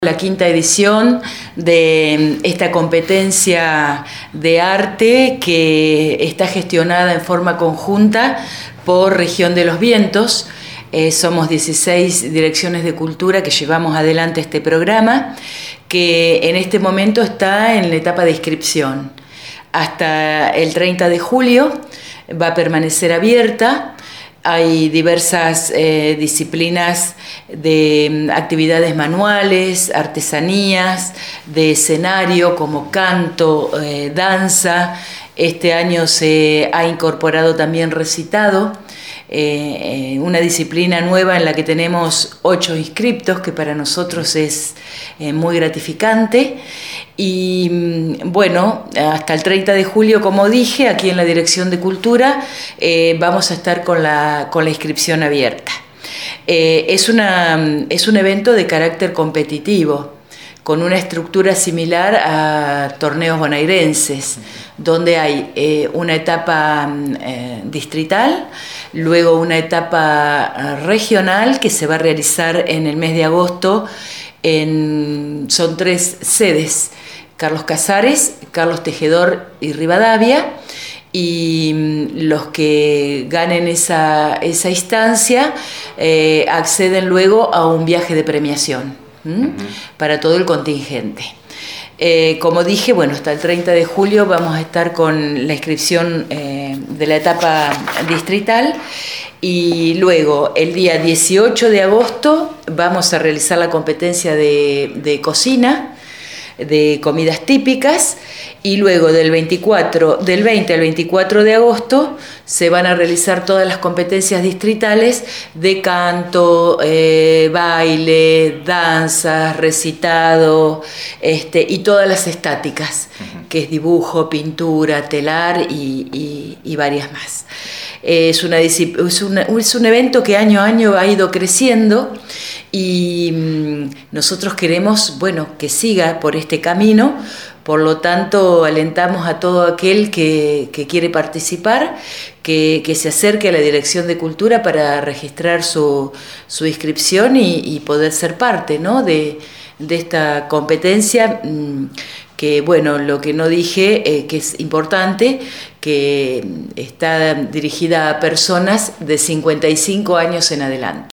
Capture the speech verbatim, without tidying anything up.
La quinta edición de esta competencia de arte que está gestionada en forma conjunta por Región de los Vientos. Eh, somos dieciséis direcciones de cultura que llevamos adelante este programa, que en este momento está en la etapa de inscripción. Hasta el treinta de julio va a permanecer abierta. Hay diversas eh, disciplinas de actividades manuales, artesanías, de escenario como canto, eh, danza. Este año se ha incorporado también recitado, eh, una disciplina nueva en la que tenemos ocho inscriptos, que para nosotros es eh, muy gratificante. Y bueno, hasta el treinta de julio, como dije, aquí en la Dirección de Cultura eh, vamos a estar con la, con la inscripción abierta. Eh, es, una, es un evento de carácter competitivo, con una estructura similar a torneos bonaerenses, donde hay eh, una etapa eh, distrital, luego una etapa regional que se va a realizar en el mes de agosto. En, son tres sedes: Carlos Casares, Carlos Tejedor y Rivadavia, y los que ganen esa, esa instancia eh, acceden luego a un viaje de premiación ¿m? Uh-huh. para todo el contingente. Eh, como dije, bueno, hasta el treinta de julio vamos a estar con la inscripción eh, de la etapa distrital. Y luego, el día dieciocho de agosto, vamos a realizar la competencia de, de cocina, de comidas típicas, y luego del, veinticuatro, del veinte al veinticuatro de agosto se van a realizar todas las competencias distritales de canto, eh, baile, danzas, recitado, este, y todas las estáticas, uh-huh. que es dibujo, pintura, telar y, y, y varias más. Es, una, es, una, es un evento que año a año ha ido creciendo y mmm, nosotros queremos, bueno, que siga por este camino. Por lo tanto, alentamos a todo aquel que, que quiere participar, que, que se acerque a la Dirección de Cultura para registrar su, su inscripción y, y poder ser parte, ¿no? de, de esta competencia. Mmm, que bueno, lo que no dije, eh, que es importante, que está dirigida a personas de cincuenta y cinco años en adelante.